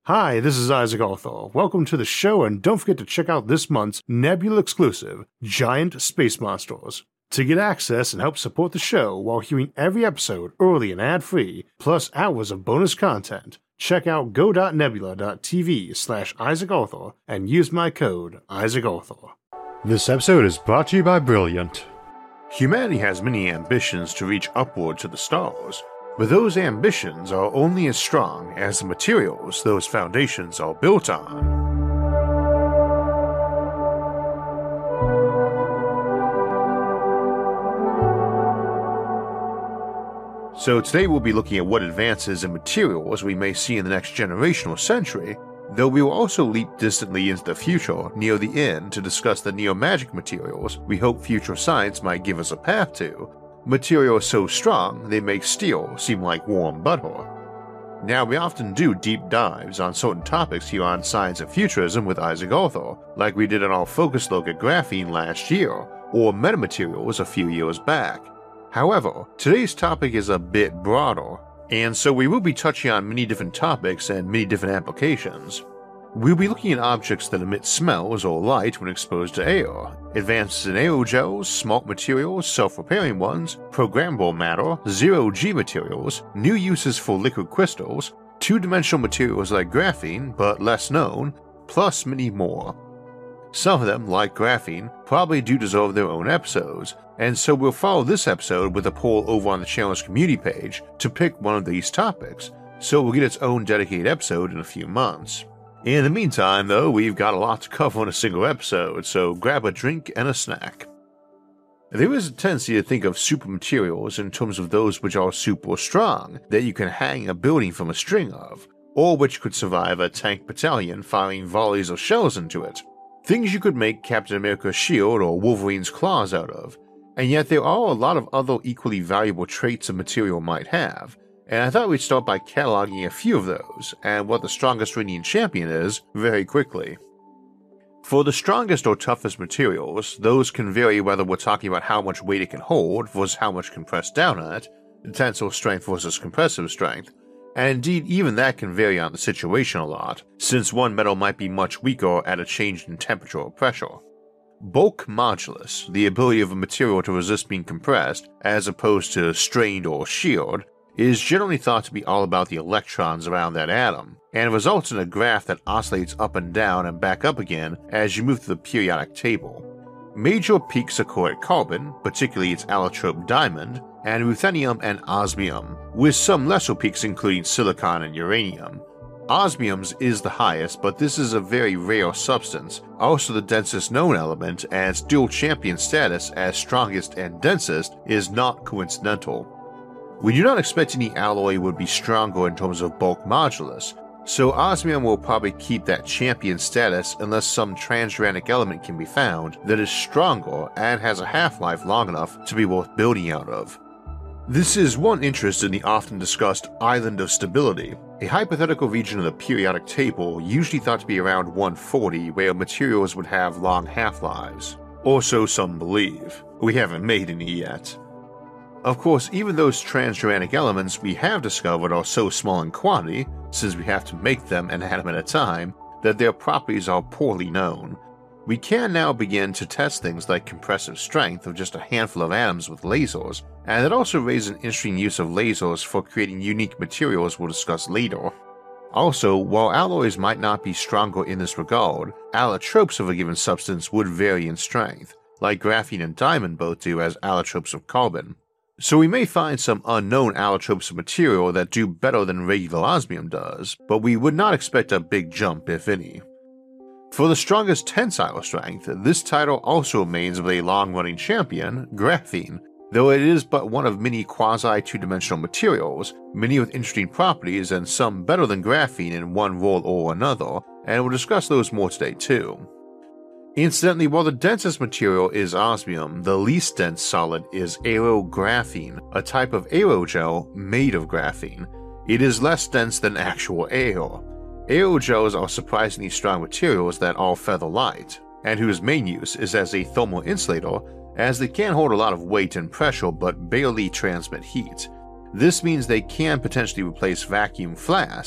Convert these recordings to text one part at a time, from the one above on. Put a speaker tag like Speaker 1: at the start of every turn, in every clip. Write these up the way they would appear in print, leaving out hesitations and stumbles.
Speaker 1: Hi, this is Isaac Arthur. Welcome to the show, and don't forget to check out this month's Nebula exclusive, Giant Space Monsters. To get access and help support the show while hearing every episode early and ad-free, plus hours of bonus content, check out go.nebula.tv/IsaacArthur and use my code IsaacArthur. This episode is brought to you by Brilliant. Humanity has many ambitions to reach upward to the stars, but those ambitions are only as strong as the materials those foundations are built on. So today we'll be looking at what advances in materials we may see in the next generation or century, though we will also leap distantly into the future near the end to discuss the neo-magic materials we hope future science might give us a path to, materials so strong they make steel seem like warm butter. Now, we often do deep dives on certain topics here on Science and Futurism with Isaac Arthur, like we did in our focus look at graphene last year, or metamaterials a few years back. However, today's topic is a bit broader, and so we will be touching on many different topics and many different applications. We'll be looking at objects that emit smells or light when exposed to air, advances in aerogels, smart materials, self-repairing ones, programmable matter, zero-G materials, new uses for liquid crystals, two-dimensional materials like graphene but less known, plus many more. Some of them, like graphene, probably do deserve their own episodes, and so we'll follow this episode with a poll over on the channel's community page to pick one of these topics, so we'll get its own dedicated episode in a few months. In the meantime, though, we've got a lot to cover in a single episode, so grab a drink and a snack. There is a tendency to think of super materials in terms of those which are super strong, that you can hang a building from a string of, or which could survive a tank battalion firing volleys of shells into it. Things you could make Captain America's shield or Wolverine's claws out of, and yet there are a lot of other equally valuable traits a material might have, and I thought we'd start by cataloging a few of those, and what the strongest Radiant champion is, very quickly. For the strongest or toughest materials, those can vary whether we're talking about how much weight it can hold versus how much can press down on it, tensile strength versus compressive strength, and indeed even that can vary on the situation a lot, since one metal might be much weaker at a change in temperature or pressure. Bulk modulus, the ability of a material to resist being compressed, as opposed to strained or sheared, is generally thought to be all about the electrons around that atom, and results in a graph that oscillates up and down and back up again as you move through the periodic table. Major peaks occur at carbon, particularly its allotrope diamond, and ruthenium and osmium, with some lesser peaks including silicon and uranium. Osmium's is the highest, but this is a very rare substance, also the densest known element, and its dual champion status as strongest and densest is not coincidental. We do not expect any alloy would be stronger in terms of bulk modulus, so osmium will probably keep that champion status unless some transuranic element can be found that is stronger and has a half-life long enough to be worth building out of. This is one interest in the often discussed Island of Stability, a hypothetical region of the periodic table usually thought to be around 140 where materials would have long half-lives. Or so some believe. We haven't made any yet. Of course, even those transuranic elements we have discovered are so small in quantity, since we have to make them an atom at a time, that their properties are poorly known. We can now begin to test things like compressive strength of just a handful of atoms with lasers, and that also raises an interesting use of lasers for creating unique materials we'll discuss later. Also, while alloys might not be stronger in this regard, allotropes of a given substance would vary in strength, like graphene and diamond both do as allotropes of carbon. So we may find some unknown allotropes of material that do better than regular osmium does, but we would not expect a big jump if any. For the strongest tensile strength, this title also remains with a long-running champion, graphene, though it is but one of many quasi-two-dimensional materials, many with interesting properties and some better than graphene in one role or another, and we'll discuss those more today too. Incidentally, while the densest material is osmium, the least dense solid is aerographene, a type of aerogel made of graphene. It is less dense than actual air. Aerogels are surprisingly strong materials that are feather light, and whose main use is as a thermal insulator, as they can hold a lot of weight and pressure but barely transmit heat. This means they can potentially replace vacuum flasks,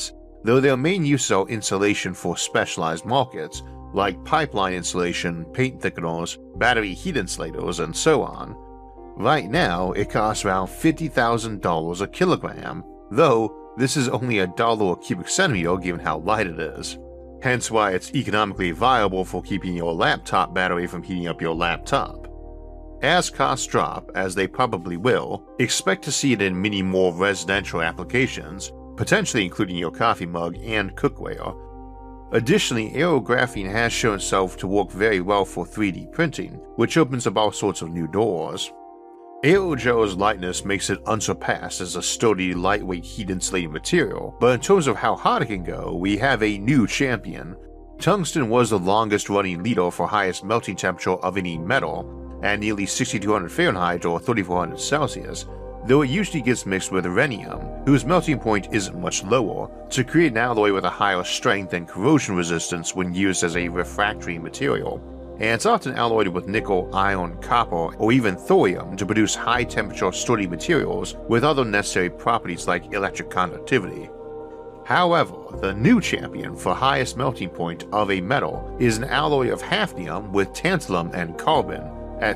Speaker 1: though their main uses are insulation for specialized markets like pipeline insulation, paint thickeners, battery heat insulators, and so on. Right now, it costs around $50,000 a kilogram, though this is only $1 a cubic centimeter given how light it is. Hence why it's economically viable for keeping your laptop battery from heating up your laptop. As costs drop, as they probably will, expect to see it in many more residential applications, potentially including your coffee mug and cookware. Additionally, aerographene has shown itself to work very well for 3D printing, which opens up all sorts of new doors. Aerogel's lightness makes it unsurpassed as a sturdy, lightweight heat-insulating material, but in terms of how hot it can go, we have a new champion. Tungsten was the longest-running leader for highest melting temperature of any metal, at nearly 6200 Fahrenheit or 3400 Celsius, though it usually gets mixed with rhenium, whose melting point isn't much lower, to create an alloy with a higher strength and corrosion resistance when used as a refractory material. And it's often alloyed with nickel, iron, copper, or even thorium to produce high-temperature sturdy materials with other necessary properties like electric conductivity. However, the new champion for highest melting point of a metal is an alloy of hafnium with tantalum and carbon at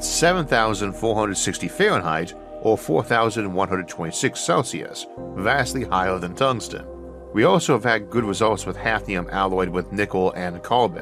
Speaker 1: 7460 Fahrenheit or 4126 Celsius, vastly higher than tungsten. We also have had good results with hafnium alloyed with nickel and carbon.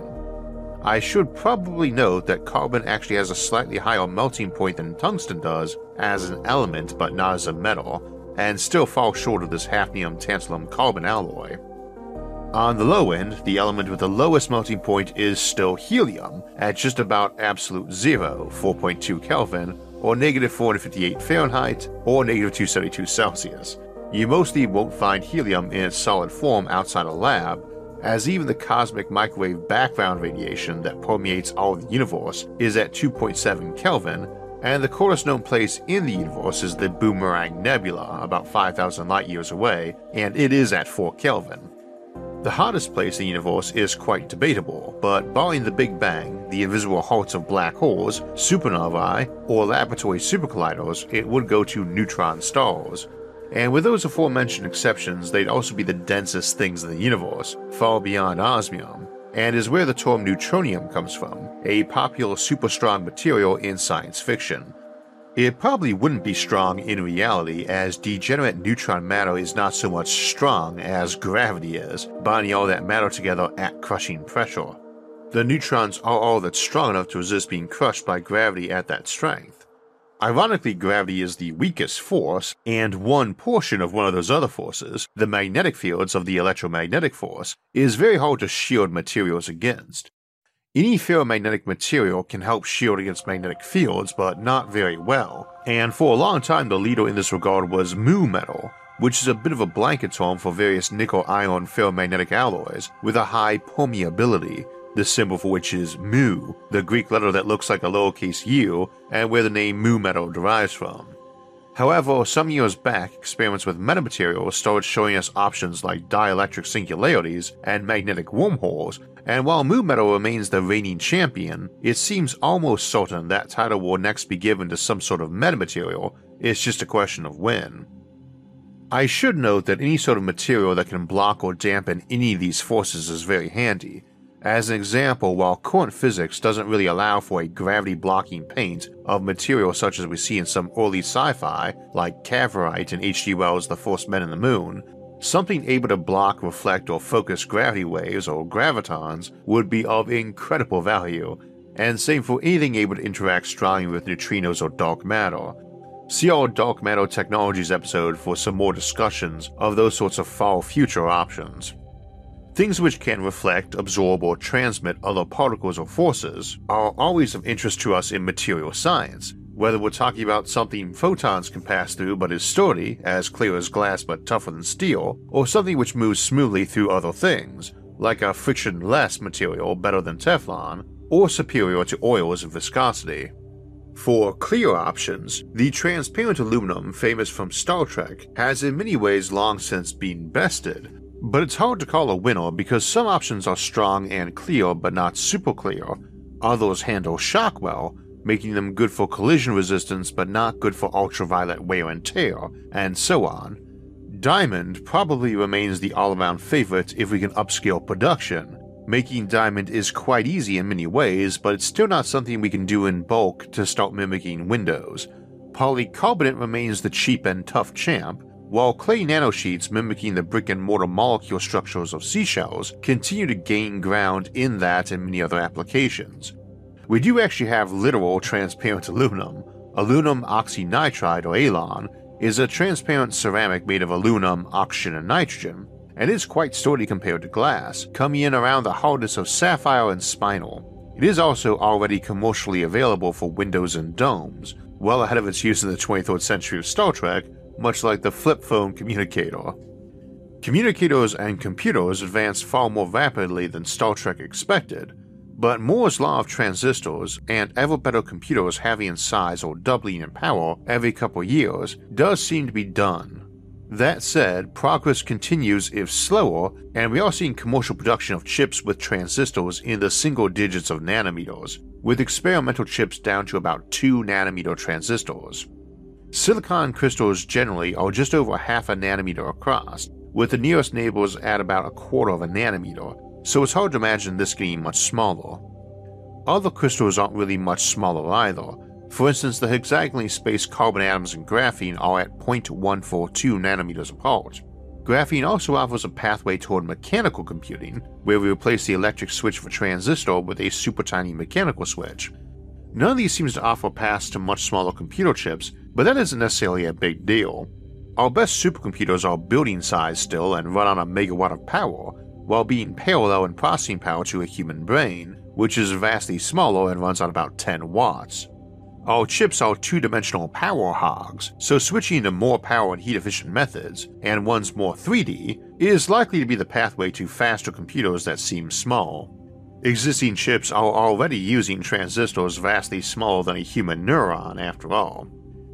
Speaker 1: I should probably note that carbon actually has a slightly higher melting point than tungsten does as an element but not as a metal, and still falls short of this hafnium tantalum carbon alloy. On the low end, the element with the lowest melting point is still helium at just about absolute zero, 4.2 Kelvin, or negative 458 Fahrenheit, or negative 272 Celsius. You mostly won't find helium in its solid form outside a lab, as even the cosmic microwave background radiation that permeates all of the universe is at 2.7 Kelvin, and the coldest known place in the universe is the Boomerang Nebula, about 5,000 light-years away, and it is at 4 Kelvin. The hottest place in the universe is quite debatable, but barring the Big Bang, the invisible hearts of black holes, supernovae, or laboratory supercolliders, it would go to neutron stars. And with those aforementioned exceptions, they'd also be the densest things in the universe, far beyond osmium, and is where the term neutronium comes from, a popular super strong material in science fiction. It probably wouldn't be strong in reality, as degenerate neutron matter is not so much strong as gravity is, binding all that matter together at crushing pressure. The neutrons are all that's strong enough to resist being crushed by gravity at that strength. Ironically, gravity is the weakest force, and one portion of one of those other forces, the magnetic fields of the electromagnetic force, is very hard to shield materials against. Any ferromagnetic material can help shield against magnetic fields, but not very well, and for a long time the leader in this regard was mu metal, which is a bit of a blanket term for various nickel-iron ferromagnetic alloys with a high permeability, the symbol for which is mu, the Greek letter that looks like a lowercase u, and where the name mu metal derives from. However, some years back, experiments with metamaterials started showing us options like dielectric singularities and magnetic wormholes, and while mu metal remains the reigning champion, it seems almost certain that title will next be given to some sort of metamaterial. It's just a question of when. I should note that any sort of material that can block or dampen any of these forces is very handy. As an example, while current physics doesn't really allow for a gravity-blocking paint of material such as we see in some early sci-fi, like Cavorite and H.G. Wells' The First Men in the Moon, something able to block, reflect, or focus gravity waves or gravitons would be of incredible value, and same for anything able to interact strongly with neutrinos or dark matter. See our Dark Matter Technologies episode for some more discussions of those sorts of far future options. Things which can reflect, absorb, or transmit other particles or forces are always of interest to us in material science, whether we're talking about something photons can pass through but is sturdy, as clear as glass but tougher than steel, or something which moves smoothly through other things, like a frictionless material better than Teflon, or superior to oils in viscosity. For clear options, the transparent aluminum famous from Star Trek has in many ways long since been bested, but it's hard to call a winner because some options are strong and clear but not super clear, others handle shock well, making them good for collision resistance but not good for ultraviolet wear and tear, and so on. Diamond probably remains the all-around favorite if we can upscale production. Making diamond is quite easy in many ways, but it's still not something we can do in bulk to start mimicking windows. Polycarbonate remains the cheap and tough champ, while clay nanosheets mimicking the brick and mortar molecule structures of seashells continue to gain ground in that and many other applications. We do actually have literal transparent aluminum. Aluminum oxynitride, or ALON, is a transparent ceramic made of aluminum, oxygen, and nitrogen, and is quite sturdy compared to glass, coming in around the hardness of sapphire and spinel. It is also already commercially available for windows and domes, well ahead of its use in the 23rd century of Star Trek, much like the flip phone communicator. Communicators and computers advanced far more rapidly than Star Trek expected, but Moore's law of transistors and ever better computers halving in size or doubling in power every couple years does seem to be done. That said, progress continues if slower, and we are seeing commercial production of chips with transistors in the single digits of nanometers, with experimental chips down to about 2 nanometer transistors. Silicon crystals generally are just over half a nanometer across, with the nearest neighbors at about a quarter of a nanometer, so it's hard to imagine this getting much smaller. Other crystals aren't really much smaller either. For instance, the hexagonally spaced carbon atoms in graphene are at 0.142 nanometers apart. Graphene also offers a pathway toward mechanical computing, where we replace the electric switch of a transistor with a super tiny mechanical switch. None of these seems to offer paths to much smaller computer chips, but that isn't necessarily a big deal. Our best supercomputers are building size still and run on a megawatt of power, while being parallel in processing power to a human brain, which is vastly smaller and runs on about 10 watts. Our chips are two-dimensional power hogs, so switching to more power and heat-efficient methods, and ones more 3D, is likely to be the pathway to faster computers that seem small. Existing chips are already using transistors vastly smaller than a human neuron, after all.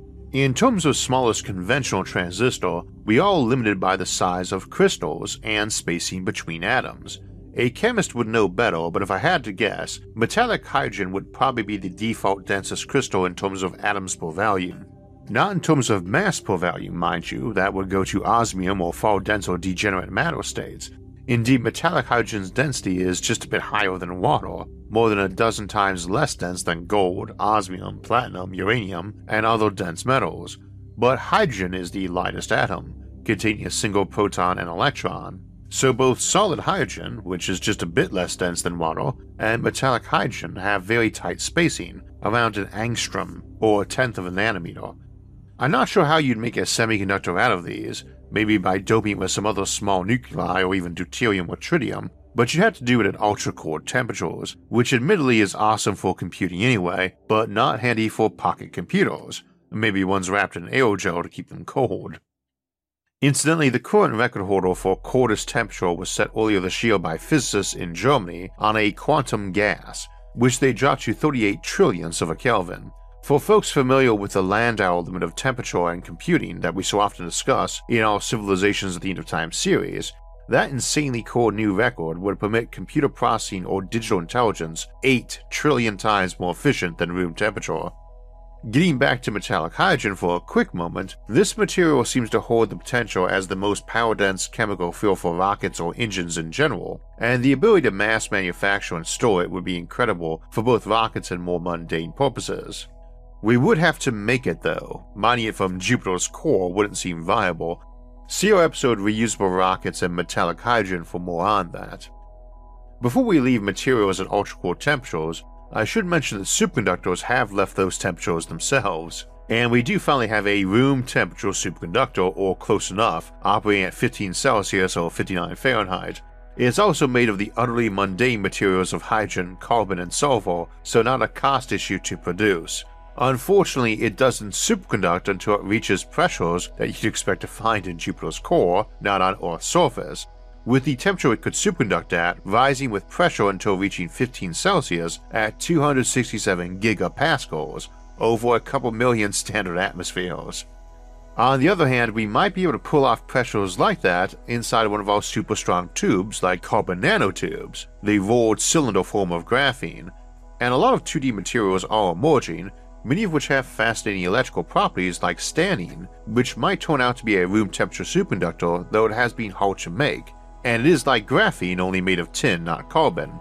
Speaker 1: In terms of smallest conventional transistor, we are limited by the size of crystals and spacing between atoms. A chemist would know better, but if I had to guess, metallic hydrogen would probably be the default densest crystal in terms of atoms per volume. Not in terms of mass per volume, mind you, that would go to osmium or far denser degenerate matter states. Indeed, metallic hydrogen's density is just a bit higher than water, more than a dozen times less dense than gold, osmium, platinum, uranium, and other dense metals. But hydrogen is the lightest atom, containing a single proton and electron. So both solid hydrogen, which is just a bit less dense than water, and metallic hydrogen have very tight spacing, around an angstrom, or a tenth of a nanometer. I'm not sure how you'd make a semiconductor out of these, maybe by doping it with some other small nuclei or even deuterium or tritium, but you'd have to do it at ultra-cold temperatures, which admittedly is awesome for computing anyway, but not handy for pocket computers. Maybe one's wrapped in aerogel to keep them cold. Incidentally, the current record holder for coldest temperature was set earlier this year by physicists in Germany on a quantum gas, which they dropped to 38 trillionths of a Kelvin. For folks familiar with the Landau limit of temperature and computing that we so often discuss in our Civilizations at the End of Time series, that insanely cold new record would permit computer processing or digital intelligence 8 trillion times more efficient than room temperature. Getting back to metallic hydrogen for a quick moment, this material seems to hold the potential as the most power-dense chemical fuel for rockets or engines in general, and the ability to mass manufacture and store it would be incredible for both rockets and more mundane purposes. We would have to make it though. Mining it from Jupiter's core wouldn't seem viable. See our episode Reusable Rockets and Metallic Hydrogen for more on that. Before we leave materials at ultra-cold temperatures, I should mention that superconductors have left those temperatures themselves, and we do finally have a room temperature superconductor, or close enough, operating at 15 Celsius or 59 Fahrenheit. It's also made of the utterly mundane materials of hydrogen, carbon, and sulfur, so not a cost issue to produce. Unfortunately, it doesn't superconduct until it reaches pressures that you'd expect to find in Jupiter's core, not on Earth's surface, with the temperature it could superconduct at rising with pressure until reaching 15 Celsius at 267 gigapascals, over a couple million standard atmospheres. On the other hand, we might be able to pull off pressures like that inside one of our super strong tubes like carbon nanotubes, the rolled cylinder form of graphene, and a lot of 2D materials are emerging, many of which have fascinating electrical properties like stannine, which might turn out to be a room temperature superconductor, though it has been hard to make, and it is like graphene, only made of tin, not carbon.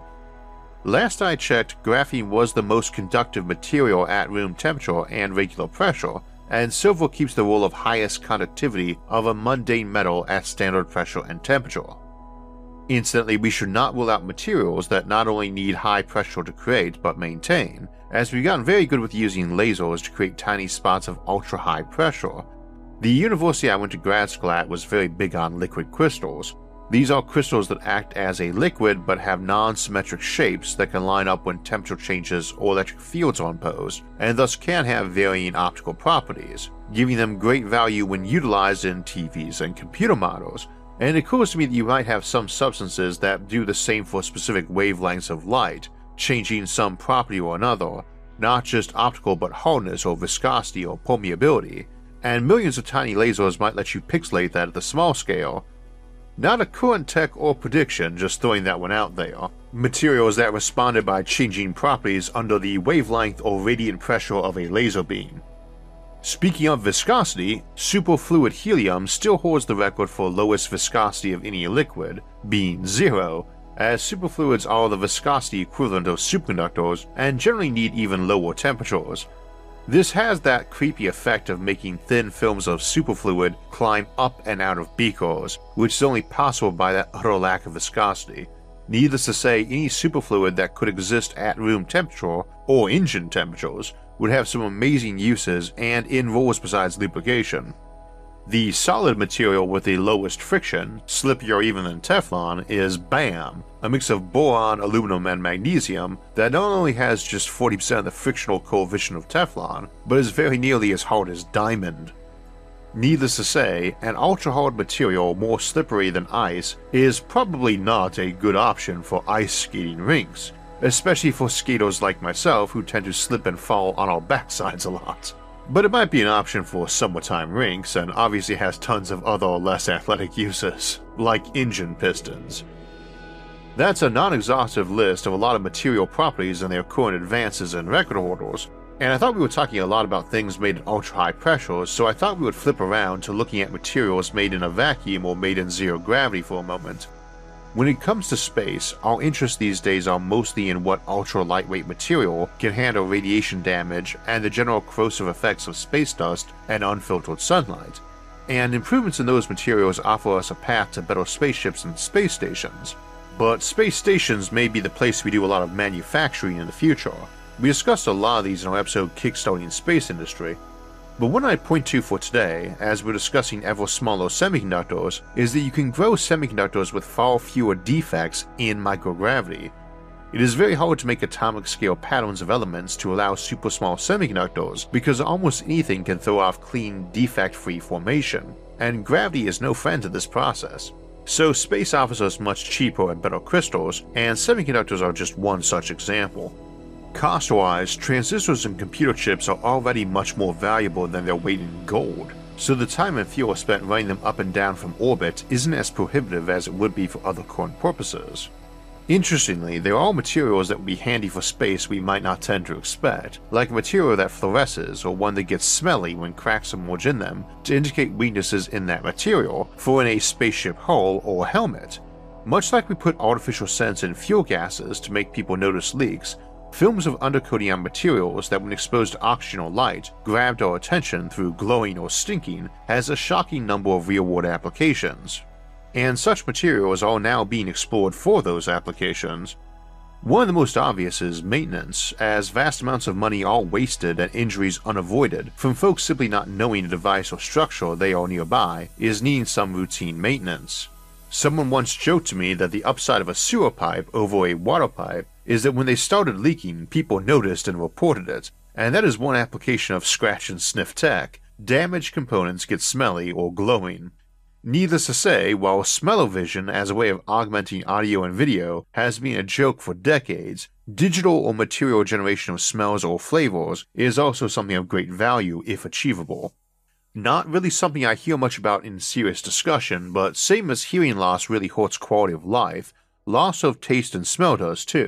Speaker 1: Last I checked, graphene was the most conductive material at room temperature and regular pressure, and silver keeps the role of highest conductivity of a mundane metal at standard pressure and temperature. Incidentally, we should not rule out materials that not only need high pressure to create but maintain, as we've gotten very good with using lasers to create tiny spots of ultra-high pressure. The university I went to grad school at was very big on liquid crystals. These are crystals that act as a liquid but have non-symmetric shapes that can line up when temperature changes or electric fields are imposed, and thus can have varying optical properties, giving them great value when utilized in TVs and computer models. And it occurs to me that you might have some substances that do the same for specific wavelengths of light, changing some property or another, not just optical but hardness or viscosity or permeability, and millions of tiny lasers might let you pixelate that at the small scale. Not a current tech or prediction, just throwing that one out there. Materials that responded by changing properties under the wavelength or radiant pressure of a laser beam. Speaking of viscosity, superfluid helium still holds the record for lowest viscosity of any liquid, being 0, as superfluids are the viscosity equivalent of superconductors and generally need even lower temperatures. This has that creepy effect of making thin films of superfluid climb up and out of beakers, which is only possible by that utter lack of viscosity. Needless to say, any superfluid that could exist at room temperature or engine temperatures would have some amazing uses and in roles besides lubrication. The solid material with the lowest friction, slippier even than Teflon, is BAM, a mix of boron, aluminum, and magnesium that not only has just 40% of the frictional coefficient of Teflon, but is very nearly as hard as diamond. Needless to say, an ultra-hard material more slippery than ice is probably not a good option for ice skating rinks, especially for skaters like myself who tend to slip and fall on our backsides a lot. But it might be an option for summertime rinks and obviously has tons of other less athletic uses, like engine pistons. That's a non-exhaustive list of a lot of material properties and their current advances in record holders, and I thought we were talking a lot about things made at ultra-high pressures, so I thought we would flip around to looking at materials made in a vacuum or made in zero gravity for a moment. When it comes to space, our interests these days are mostly in what ultra-lightweight material can handle radiation damage and the general corrosive effects of space dust and unfiltered sunlight, and improvements in those materials offer us a path to better spaceships and space stations. But space stations may be the place we do a lot of manufacturing in the future. We discussed a lot of these in our episode Kickstarting Space Industry, but one I'd point to for today, as we're discussing ever smaller semiconductors, is that you can grow semiconductors with far fewer defects in microgravity. It is very hard to make atomic scale patterns of elements to allow super small semiconductors because almost anything can throw off clean, defect-free formation, and gravity is no friend to this process. So space offers us much cheaper and better crystals, and semiconductors are just one such example. Cost-wise, transistors and computer chips are already much more valuable than their weight in gold, so the time and fuel spent running them up and down from orbit isn't as prohibitive as it would be for other current purposes. Interestingly, there are materials that would be handy for space we might not tend to expect, like a material that fluoresces or one that gets smelly when cracks emerge in them to indicate weaknesses in that material for in a spaceship hull or helmet. Much like we put artificial scents in fuel gases to make people notice leaks, films of undercoating on materials that when exposed to oxygen or light grabbed our attention through glowing or stinking has a shocking number of real-world applications. And such materials are now being explored for those applications. One of the most obvious is maintenance, as vast amounts of money are wasted and injuries unavoided from folks simply not knowing a device or structure they are nearby is needing some routine maintenance. Someone once joked to me that the upside of a sewer pipe over a water pipe is that when they started leaking, people noticed and reported it, and that is one application of scratch and sniff tech. Damaged components get smelly or glowing. Needless to say, while smell-o-vision as a way of augmenting audio and video has been a joke for decades, digital or material generation of smells or flavors is also something of great value if achievable. Not really something I hear much about in serious discussion, but same as hearing loss really hurts quality of life, loss of taste and smell does too,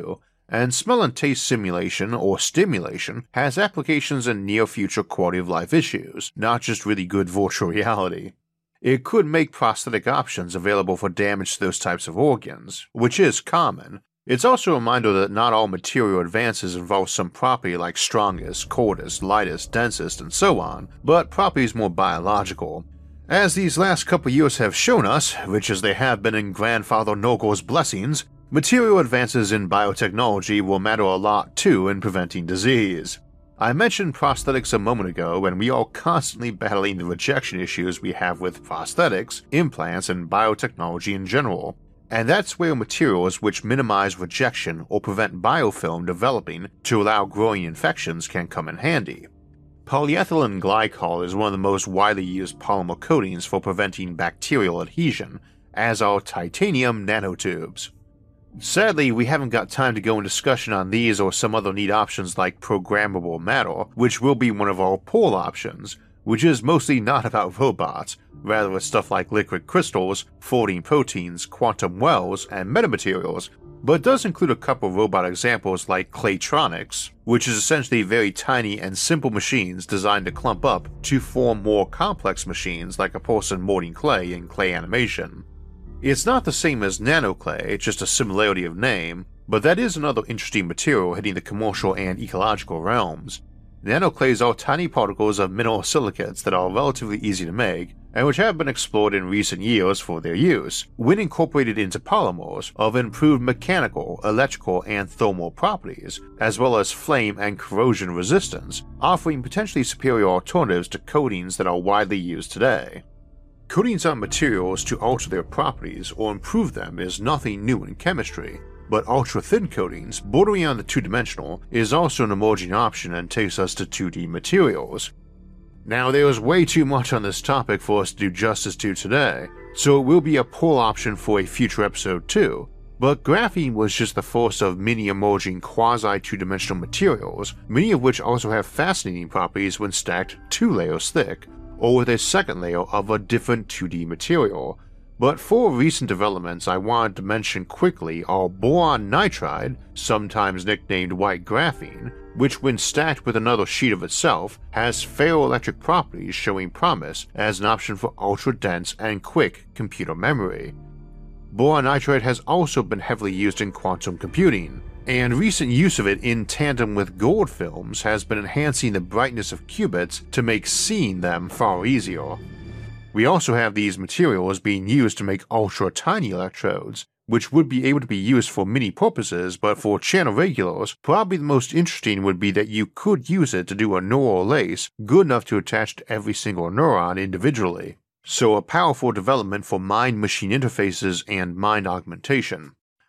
Speaker 1: and smell and taste simulation or stimulation has applications in near-future quality-of-life issues, not just really good virtual reality. It could make prosthetic options available for damage to those types of organs, which is common. It's also a reminder that not all material advances involve some property like strongest, coldest, lightest, densest, and so on, but properties more biological. As these last couple years have shown us, rich as they have been in Grandfather Nogle's blessings, material advances in biotechnology will matter a lot too in preventing disease. I mentioned prosthetics a moment ago, and we are constantly battling the rejection issues we have with prosthetics, implants, and biotechnology in general. And that's where materials which minimize rejection or prevent biofilm developing to allow growing infections can come in handy. Polyethylene glycol is one of the most widely used polymer coatings for preventing bacterial adhesion, as are titanium nanotubes. Sadly, we haven't got time to go in discussion on these or some other neat options like programmable matter, which will be one of our poll options, which is mostly not about robots, rather it's stuff like liquid crystals, folding proteins, quantum wells, and metamaterials, but does include a couple robot examples like Claytronics, which is essentially very tiny and simple machines designed to clump up to form more complex machines like a person molding clay in clay animation. It's not the same as nanoclay, just a similarity of name, but that is another interesting material hitting the commercial and ecological realms. Nanoclays are tiny particles of mineral silicates that are relatively easy to make, and which have been explored in recent years for their use, when incorporated into polymers, of improved mechanical, electrical, and thermal properties, as well as flame and corrosion resistance, offering potentially superior alternatives to coatings that are widely used today. Coatings on materials to alter their properties or improve them is nothing new in chemistry, but ultra-thin coatings, bordering on the two-dimensional, is also an emerging option and takes us to 2D materials. Now, there is way too much on this topic for us to do justice to today, so it will be a poll option for a future episode too, but graphene was just the first of many emerging quasi-two-dimensional materials, many of which also have fascinating properties when stacked 2 layers thick, or with a second layer of a different 2D material. But 4 recent developments I wanted to mention quickly are boron nitride, sometimes nicknamed white graphene, which when stacked with another sheet of itself has ferroelectric properties showing promise as an option for ultra-dense and quick computer memory. Boron nitride has also been heavily used in quantum computing, and recent use of it in tandem with gold films has been enhancing the brightness of qubits to make seeing them far easier. We also have these materials being used to make ultra-tiny electrodes, which would be able to be used for many purposes, but for channel regulars, probably the most interesting would be that you could use it to do a neural lace good enough to attach to every single neuron individually. So a powerful development for mind-machine interfaces and mind augmentation.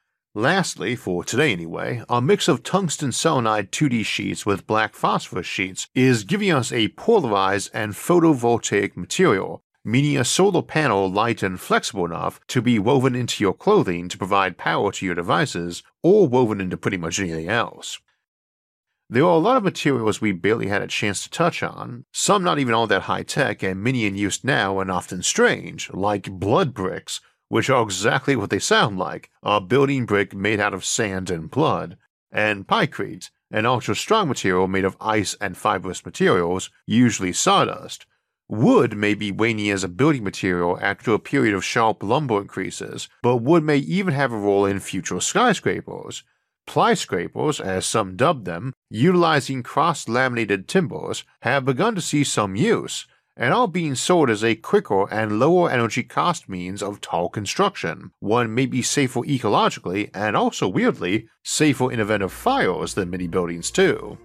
Speaker 1: Lastly, for today anyway, a mix of tungsten selenide 2D sheets with black phosphorus sheets is giving us a polarized and photovoltaic material, meaning a solar panel light and flexible enough to be woven into your clothing to provide power to your devices, or woven into pretty much anything else. There are a lot of materials we barely had a chance to touch on, some not even all that high-tech and many in use now and often strange, like blood bricks, which are exactly what they sound like, a building brick made out of sand and blood, and pykrete, an ultra-strong material made of ice and fibrous materials, usually sawdust. Wood may be waning as a building material after a period of sharp lumber increases, but wood may even have a role in future skyscrapers. Plyscrapers, as some dub them, utilizing cross-laminated timbers, have begun to see some use, and are being sold as a quicker and lower energy cost means of tall construction. One may be safer ecologically and also, weirdly, safer in event of fires than many buildings too.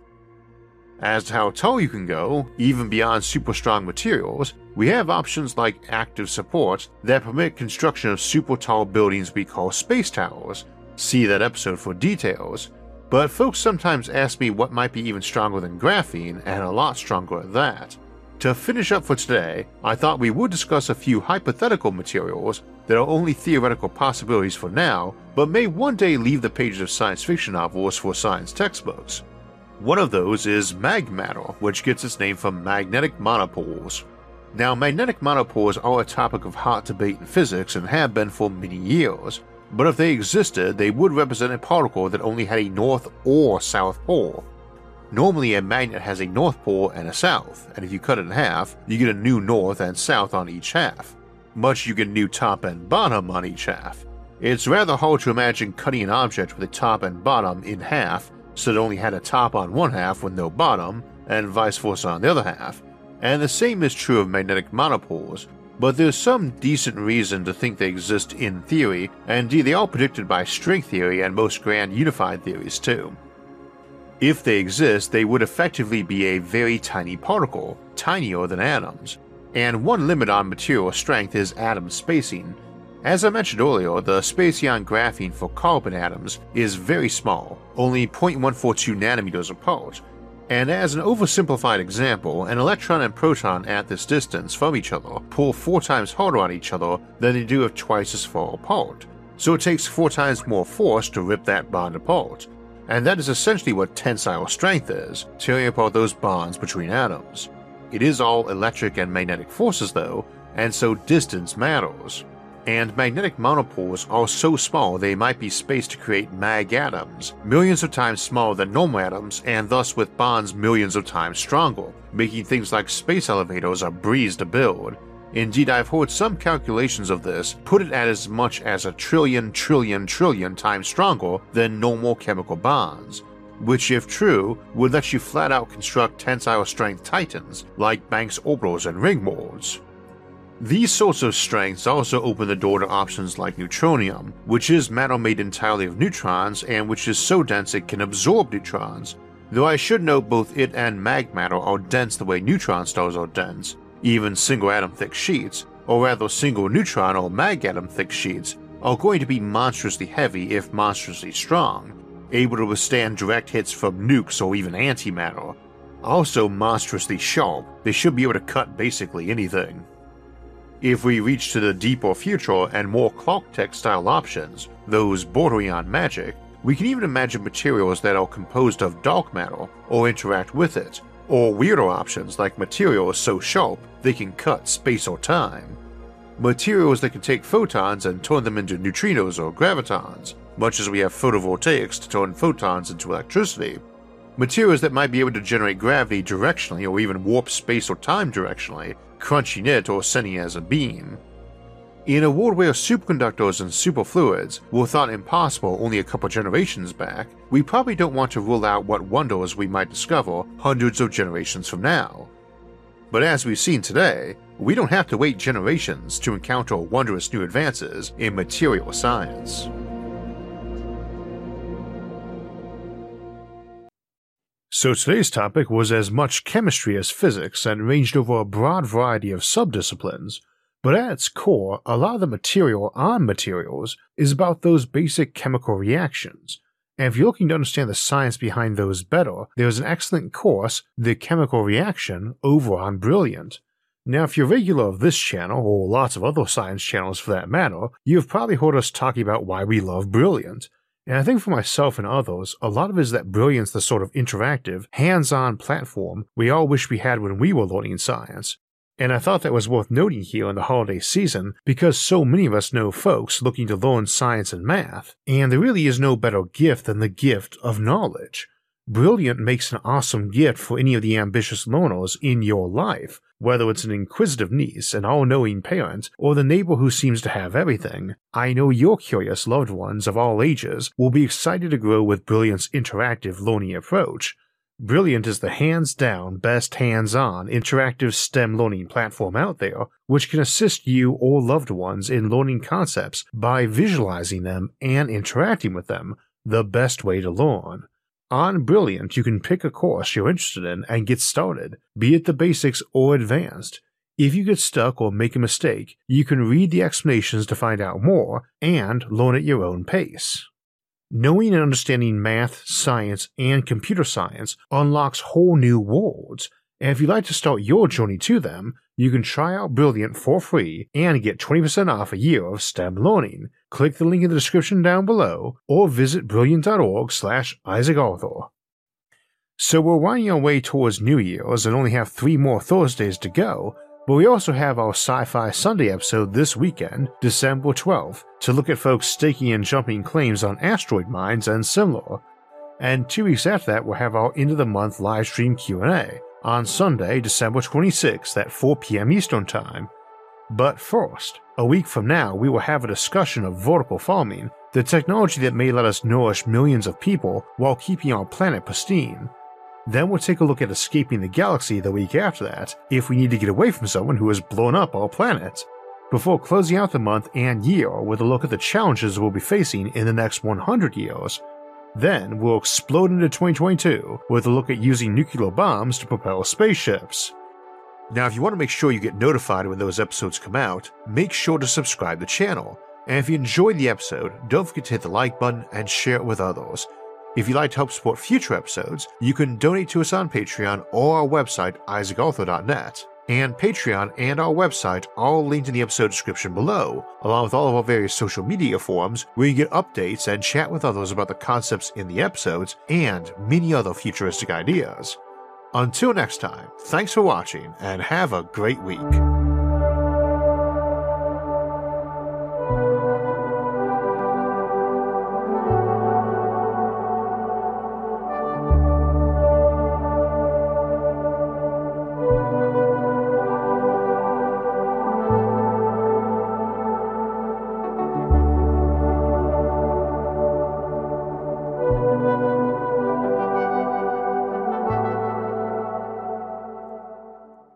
Speaker 1: As to how tall you can go, even beyond super strong materials, we have options like active support that permit construction of super tall buildings we call space towers. See that episode for details. But folks sometimes ask me what might be even stronger than graphene, and a lot stronger at that. To finish up for today, I thought we would discuss a few hypothetical materials that are only theoretical possibilities for now, but may one day leave the pages of science fiction novels for science textbooks. One of those is magmatter, which gets its name from magnetic monopoles. Now, magnetic monopoles are a topic of hot debate in physics and have been for many years, but if they existed, they would represent a particle that only had a north or south pole. Normally a magnet has a north pole and a south, and if you cut it in half, you get a new north and south on each half. Much you get a new top and bottom on each half. It's rather hard to imagine cutting an object with a top and bottom in half so it only had a top on one half with no bottom, and vice versa on the other half. And the same is true of magnetic monopoles, but there's some decent reason to think they exist in theory, and indeed they are predicted by string theory and most grand unified theories too. If they exist, they would effectively be a very tiny particle, tinier than atoms, and one limit on material strength is atom spacing. As I mentioned earlier, the spacing on graphene for carbon atoms is very small, only 0.142 nanometers apart, and as an oversimplified example, an electron and proton at this distance from each other pull 4 times harder on each other than they do if twice as far apart, so it takes 4 times more force to rip that bond apart, and that is essentially what tensile strength is, tearing apart those bonds between atoms. It is all electric and magnetic forces though, and so distance matters. And magnetic monopoles are so small they might be spaced to create mag atoms, millions of times smaller than normal atoms and thus with bonds millions of times stronger, making things like space elevators a breeze to build. Indeed, I've heard some calculations of this put it at as much as a trillion times stronger than normal chemical bonds, which if true would let you flat out construct tensile strength titans like Banks orbitals and ringworlds. These sorts of strengths also open the door to options like neutronium, which is matter made entirely of neutrons and which is so dense it can absorb neutrons, though I should note both it and mag matter are dense the way neutron stars are dense, even single atom thick sheets, or rather single neutron or mag atom thick sheets, are going to be monstrously heavy if monstrously strong, able to withstand direct hits from nukes or even antimatter. Also monstrously sharp, they should be able to cut basically anything. If we reach to the deeper future and more Clark-Tech style options, those bordering on magic, we can even imagine materials that are composed of dark matter or interact with it, or weirder options like materials so sharp they can cut space or time. Materials that can take photons and turn them into neutrinos or gravitons, much as we have photovoltaics to turn photons into electricity. Materials that might be able to generate gravity directionally or even warp space or time directionally, crunching it or sending it as a beam. In a world where superconductors and superfluids were thought impossible only a couple generations back, we probably don't want to rule out what wonders we might discover hundreds of generations from now. But as we've seen today, we don't have to wait generations to encounter wondrous new advances in material science. So today's topic was as much chemistry as physics and ranged over a broad variety of subdisciplines, but at its core, a lot of the material on materials is about those basic chemical reactions, and if you're looking to understand the science behind those better, there's an excellent course, The Chemical Reaction, over on Brilliant. Now if you're a regular of this channel, or lots of other science channels for that matter, you've probably heard us talking about why we love Brilliant. And I think for myself and others, a lot of it is that Brilliant's the sort of interactive, hands-on platform we all wish we had when we were learning science. And I thought that was worth noting here in the holiday season because so many of us know folks looking to learn science and math, and there really is no better gift than the gift of knowledge. Brilliant makes an awesome gift for any of the ambitious learners in your life, whether it's an inquisitive niece, an all-knowing parent, or the neighbor who seems to have everything. I know your curious loved ones of all ages will be excited to grow with Brilliant's interactive learning approach. Brilliant is the hands-down best hands-on interactive STEM learning platform out there, which can assist you or loved ones in learning concepts by visualizing them and interacting with them, the best way to learn. On Brilliant, you can pick a course you're interested in and get started, be it the basics or advanced. If you get stuck or make a mistake, you can read the explanations to find out more and learn at your own pace. Knowing and understanding math, science, and computer science unlocks whole new worlds, and if you'd like to start your journey to them, you can try out Brilliant for free and get 20% off a year of STEM learning. Click the link in the description down below or visit brilliant.org/Isaac Arthur. So we're winding our way towards New Year's and only have 3 more Thursdays to go, But we also have our Sci-Fi Sunday episode this weekend, December 12th, to look at folks staking and jumping claims on asteroid mines and similar. And 2 weeks after that, we'll have our end of the month livestream Q&A on Sunday, December 26th at 4 p.m. Eastern Time. But first, a week from now, we will have a discussion of vertical farming, the technology that may let us nourish millions of people while keeping our planet pristine. Then we'll take a look at escaping the galaxy the week after that, if we need to get away from someone who has blown up our planet, before closing out the month and year with a look at the challenges we'll be facing in the next 100 years. Then we'll explode into 2022 with a look at using nuclear bombs to propel spaceships. Now, if you want to make sure you get notified when those episodes come out, make sure to subscribe to the channel, and if you enjoyed the episode, don't forget to hit the like button and share it with others. If you'd like to help support future episodes, you can donate to us on Patreon or our website, isaacarthur.net. And Patreon and our website are all linked in the episode description below, along with all of our various social media forums where you get updates and chat with others about the concepts in the episodes and many other futuristic ideas. Until next time, thanks for watching and have a great week.